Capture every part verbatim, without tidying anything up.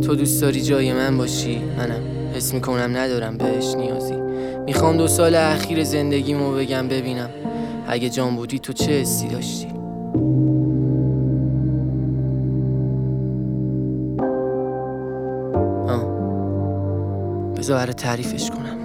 تو دوست داری جای من باشی، منم حس میکنم ندارم بهش نیازی. میخوام دو سال اخیر زندگیمو بگم ببینم اگه جان بودی تو چه حسی داشتی. آه بذار برای تعریفش کنم.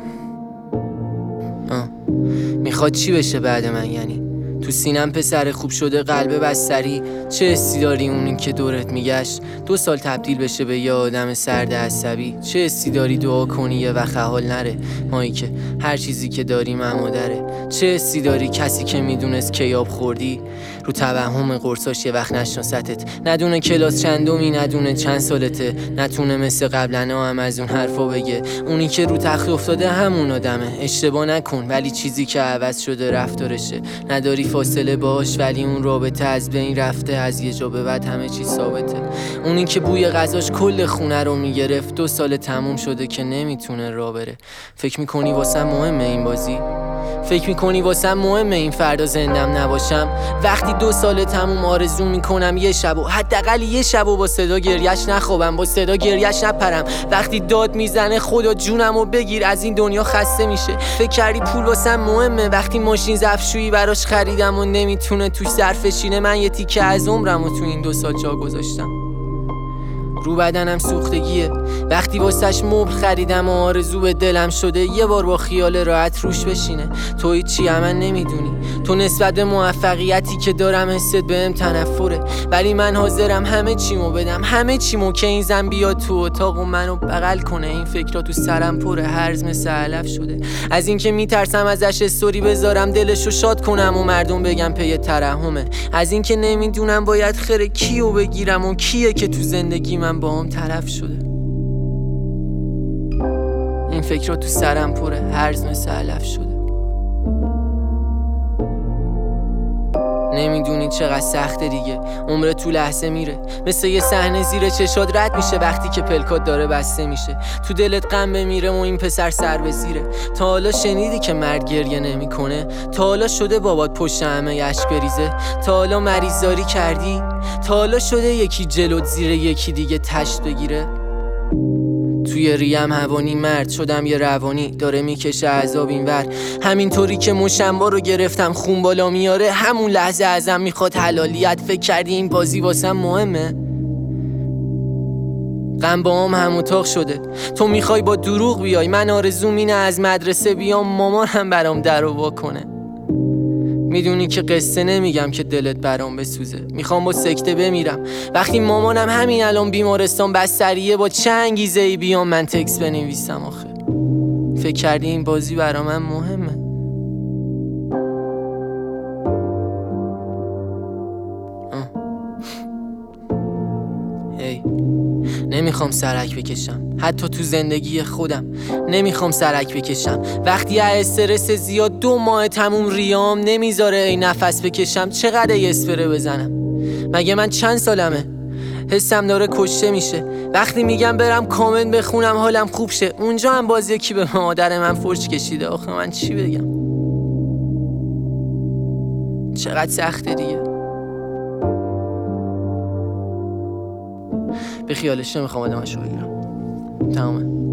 آه میخواد چی بشه بعد من؟ یعنی تو سینم پسر خوب شده قلب بستری. چه حسی داری اونی که دورت میگشت دو سال تبدیل بشه به یه آدم سرد عصبی؟ چه حسی داری دعا کنی یه وقت حال نره مایی که هر چیزی که داری ممادره؟ چه حسی داری کسی که میدونست که یاب خوردی رو توهم قرصاش یه وقت نشناستت، ندونه کلاس چندمی، ندونه چند سالته، نتونه مثل قبلنا هم از اون حرفا بگه. اونی که رو تخت افتاده همون آدمه. اشتباه نکن ولی چیزی که عوض شده رفتارشه. نداری فاصله باش ولی اون رابطه از بین رفته. از یه جا به بعد همه چی ثابته. اونی که بوی غذاش کل خونه رو میگرفت دو سال تموم شده که نمیتونه راه بره. فکر میکنی واسم مهمه این بازی؟ فکر میکنی واسم مهمه این فردا زندم نباشم؟ وقتی دو سال تموم آرزو میکنم یه شبو، حداقل یه شبو با صدا گریش نخوابم، با صدا گریش نپرم. وقتی داد میزنه خدا جونمو بگیر از این دنیا خسته میشه. فکر کردی پول واسم مهمه؟ وقتی ماشین ظرفشویی براش خریدم و نمیتونه توش ظرفشینه. من یه تیکه از عمرمو تو این دو سال جا گذاشتم. رو بدنم سوختگیه وقتی واسش مبل خریدم و آرزو به دلم شده یه بار با خیال راحت روش بشینه. تو هیچی من نمیدونی، تو نسبت به موفقیتی که دارم حست بهم تنفره، ولی من حاضرم همه چیمو بدم، همه چیمو که این زن بیاد تو اتاق و منو بغل کنه. این فکرا تو سرم پره، هرز مثل علف شده از این که میترسم ازش استوری بذارم دلشو شاد کنم و مردم بگم پی ترحمه. از این که نمیدونم باید خیر کیو بگیرم و کیه که تو زندگی من با هم طرف شده. این فکرها تو سرم پره، هرز مثل علف شده. نمیدونی چقدر سخته دیگه، عمر تو لحظه میره، مثل یه صحنه زیر چشات رد میشه وقتی که پلکات داره بسته میشه. تو دلت غم بمیره و این پسر سر به زیره. تا حالا شنیدی که مرد گریه نمیکنه؟ تا حالا شده بابات پشت همه اشک بریزه؟ تا حالا مریضداری کردی؟ تا حالا شده یکی جلوت زیر یکی دیگه تشت بگیره؟ توی ریم هوانی مرد شدم یه روانی داره میکشه عذاب اینور. همینطوری که مشنبا رو گرفتم خون بالا میاره همون لحظه ازم میخواد حلالیت. فکر کردی این بازی واسم مهمه؟ غم با هم هم اتاق شده. تو میخوای با دروغ بیای، من آرزوم اینه از مدرسه بیام مامانم برام در و وا کنه. میدونی که قصه نمیگم که دلت برام بسوزه، میخوام با سکته بمیرم. وقتی مامانم همین الان بیمارستان بستریه با چه انگیزه ای بیام من تکس بنویسم آخه؟ فکر کردی این بازی برا من مهمه؟ آه. هی نمیخوام سرک بکشم، حتی تو زندگی خودم نمیخوام سرک بکشم. وقتی استرس زیاد دو ماه تموم ریام نمیذاره ای نفس بکشم. چقدر ای اسپره بزنم؟ مگه من چند سالمه؟ حسم داره کشته میشه. وقتی میگم برم کامنت بخونم حالم خوب شه، اونجا هم باز یکی به مادر من فوش کشیده. آخه من چی بگم؟ چقدر سخته دیگه. به خیالش نمیخوام آدمش رو بگیرم. تمامه.